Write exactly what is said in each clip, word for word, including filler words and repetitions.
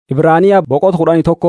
Ibraaniyaa boqota kudhanii tokko.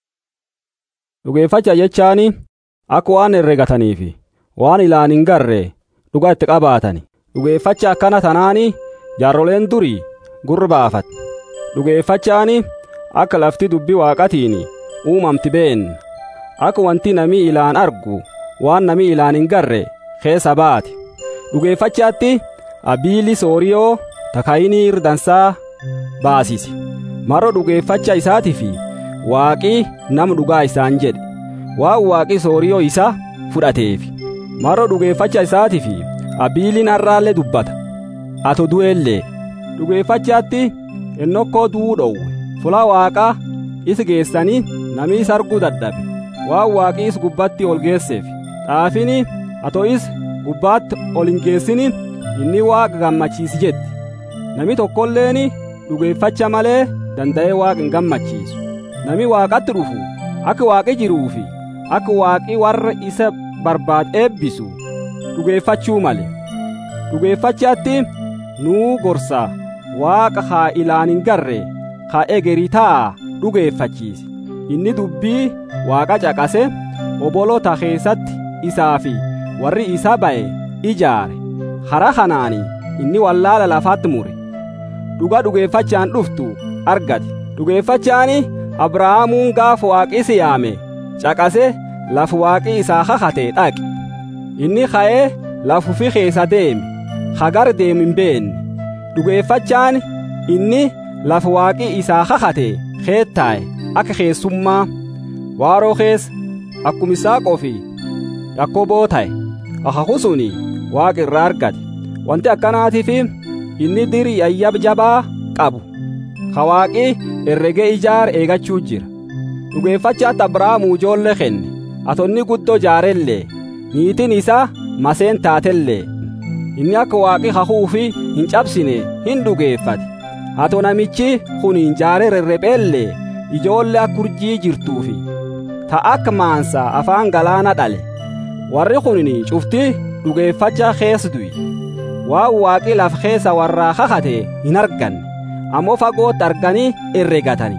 Dhugeeffachaa jechaani akka waan herregataniifi waan ilaan hin garre dhugaa itti qabaatani. Dhugeeffachaa akkana tanaani jaarroleen durii gurra baafate. Dhugeeffachaani akka lafti dubbii Waaqatiin uumamti been akka wanti nami ilaan argu waan nami ilaan hin garre keessa baate. Dhugeeffachaatti abiili sooriyoo takayinii irdansaa baasisi. Maro dhugeeffacha isaatiifi Waaqi nama dhugaa isaan jedhe waan Waaqi sooriyoo isa fudhateefi. Maro dhugeeffacha isaatiifi abiiliin har'aallee dubbata ato du'ellee. Dhugeeffachaatti ennokkoo du'uu dhowwe fuula Waaqaa is geessanii namni is arguu dadhabe waan Waaqi is gubbatti ol geesseef. Xaafini ato is gubbaatti ol hin geessini inni Waaqa gammachiisi jetti. Nami tokkolleeni dhugeeffacha malee danda'ee Waaqa hin gammachiisu. Nami Waaqatti dhufu akka Waaqi jiruufi akka Waaqi warra isa barbaade eebbisu dhugeeffachuu malee. Dhugeeffachaatti nuu gorsa Waaqa haa ilaan hin garre haa egerii ta'a dhugeeffachiise. Inni dubbii Waaqa caqase obolota keessatti isaafi warri isa ba'e ijaare. Hara kanaani inni wallaala lafaatti mure. Dhuga dhugeeffachaan dhuftu argate. Dhugeeffachaani Abrahaamuun gaafa Waaqi isa yaame caqase lafa Waaqi isaa kakate dhaqe. Inni ka'ee lafuufi keessa deeme hagar deemu hin beenne. Dhugeeffachaan inni lafa Waaqi isaa kakate keettaaye akka keessummaa waaroo keessa akkuma Isaaqoo fi Yaaqooboo ta'e. Akaku suni Waaqa irraa argate. Wanti akkanaatiif inni dirii ayyab jabaa qabu ka Waaqi herregee ijaar eegachuu jira. Dhugeeffachaatti Abrahaamuu ijoollee kenne atonni guddoo jaarellee niitiin isaa maseen taatellee. Inni akka Waaqi kakuufi hin cabsine hin dhugeeffate. Ato namichi kun hin jaare rerrepheellee ijoollee akka urjii jirtuufi ta akka maansaa afaan galaana dhale. Warri kunini cufti dhugeeffachaa keessa du'i. Waan Waaqi lafa keessa warraa kakate hin arganne ammoo fagootti arganii herregatani.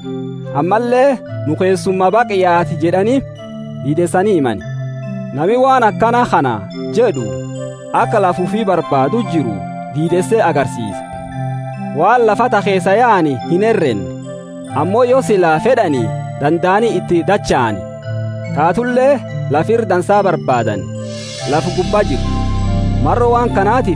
Ammallee nu keessummaa baqiyaati jedhanii hidesanii himani. Nami waan akkana kana jedhu akka lafuufi barbaadu jiru diidessee agarsiisa. Waan lafata keessa yaa'ani hin herrenne ammoo yoo silaa fedhanii danda'anii itti dacha'ani. Taatullee lafir dansaa barbaadan lafu gubbaa jiru. Marro waan kanaatiif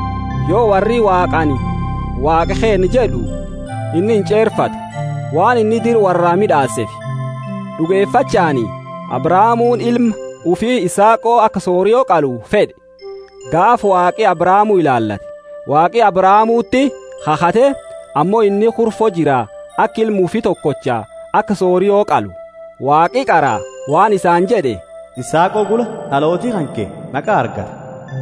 yoo warri Waaqani Waaqa keen jedhu inni hin ceerfatu waan inni dir warraa midhaaseef. Dhugeeffachaani Abrahaamuun ilma ufii Isaaqoo akka sooriyoo qalu fedhe. Gaaf Waaqi Abrahaamuu ilaallate. Waaqi Abrahaamuutti kakate ammoo inni kurfoo jira akka ilma ufii tokkocha akka sooriyoo qalu. Waaqi qaraa waan isaan jedhe Isaaqoo gula dhalootii hanke naqa argata.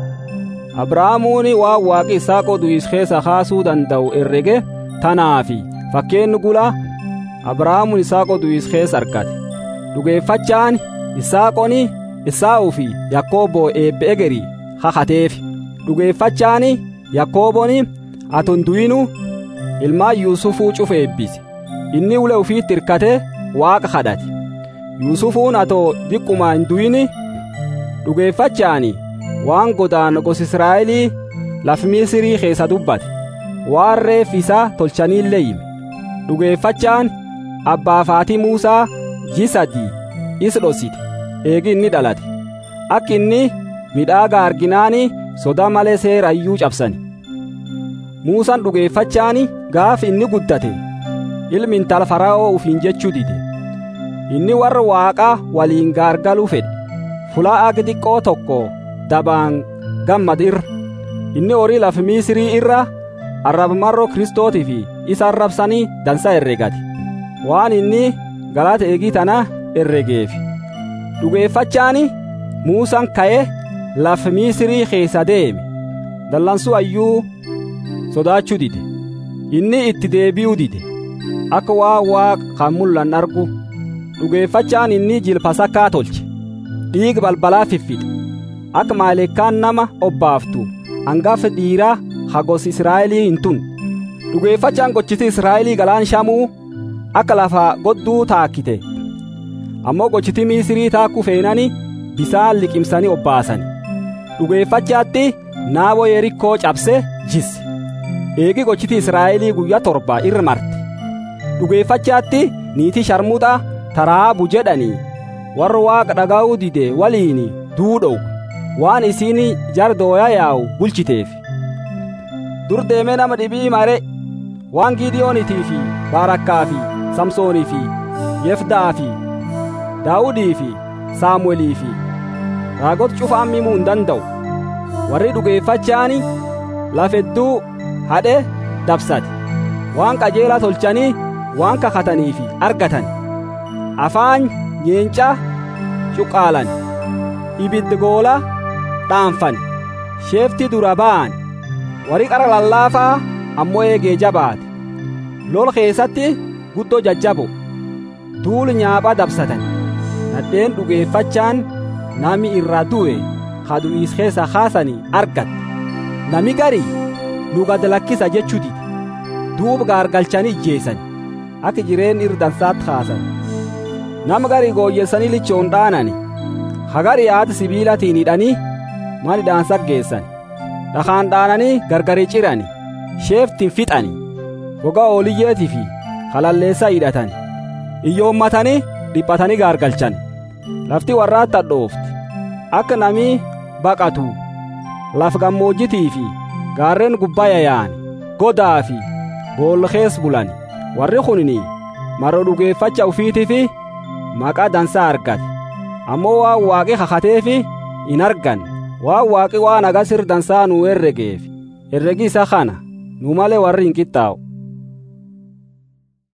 Abrahaamuuni waan Waaqi Isaaqoo du'is keessa kaasuu danda'u herrege tanaafi fakkeenni gula Abrahaamuun Isaaqoo du'is keessa argate. Dhugeeffachaan Isaaqooni Esaawuu fi Yaaqooboo eebbe egerii kakateef. Dhugeeffachaani Yaaqoobooni aton du'inu ilmaan Yuusufuu cufa eebbise. Inni ule ufiitti hirkate Waaqa kadhate. Yuusufuun atoo diqquma hin du'ini dhugeeffachaani waan godaan gosa Israa'elii lafa Misirii keessa dubbate waan reef isaa tolchaniillee hime. Dhugeeffachaan abbaa faatii Muusaa jisadii is dhosite eegi inni dhalate. Akka inni midhaaga arginaani soda malee seera iyyuu cabsani. Muusaan dhugeeffachaani gaaf inni guddate ilmi intala Fara'oo ufiin jechuu dide. Inni warra Waaqaa waliin gaargaluu fedhe. Fulaa agi xiqqoo tokko dabaan gammad irra. Inni horii lafa Misirii irra arraba marroo Kiristootiif isa arrabsanii dansa herregate. Waan inni galata eegii tana herregeef. Dhugeeffachaani Muusaan ka'ee lafa Misirii keessa deeme. Dallansuu ayyuu sodaachuu dide. Inni itti deebi'uu dide. Akka waa Waaqa kan mul'an argu. Dhugeeffachaan inni jilpasakkaa tolche. Dhiiga balbalaa fiffixe. Akka maaleekaan nama obbaaftu hangafa dhiiraa hagos Israa'elii hin tun. Dhugeeffachaan gochiti Israa'elii galaan shamuu akka lafa godduu taakkite ammoo gochiti Misrii taakku feenani bisaan liqimsanii obbaasani dhugeeffachaatti naaboo Yerikoo cabse jisse eegi gochiti Israa'elii guyyaa torba irra marte dhugeeffachaatti niitii sharmuuxa Taraabu jedhanii warra Waaqa dhaga'uu dide waliin duudhow waan isiin jar dooyaa yaa'u bulchiteef dur deemee nama dhibii mare waan Gideoonitii fi Baarakkaa fi Samsoonii fi Yefdaa fi Daawudii fi Saamu'eelii fi raagota cufaan himuu hin danda'u warri dhugeeffachaani lafedduu hadhe dabsate waan qajeelaa tolchanii waan kakatanii fi argatan afaan nyeenca cuqaalan ibiddi goola dhaanfan sheefti dura ba'an warri qara lallaafaa ammoo eegee jabaate lol keessatti guddoo jajjabo duul nyaaphaa dabsatan nadheen dhugeeffachaan nami irraa du'e hadu'iis keessa kaasanii argatte nami garii nu gad lakkisa jechuu dide duub gaargalchanii ijjeessan akka jireen irdansaatti kaasan nama garii gooyyessanii lichoon dhaanani hagarii haati sibiilatiin hidhanii mana hidhaansa geessan dhakaan dhaananii gargari cirani sheeftiin fixani gogaa ooliyyeetii fi halalleessaa hidhatan iyyoommatanii dhiphatanii gaargalchan lafti warraatti hadhoofti akka namii baqatu laf gammoojjitii fi gaarreen gubbaa yaa'an godaa fi boolkees bulan warri kunini maroo dhugeeffacha ufiitii fi maqaa dansaa argate ammoo waan waaqi kakatee fi hin argan waan waaqi waan agasir dansaa nu herregeef herregi isa kana nu malee warri hin qixxaa'u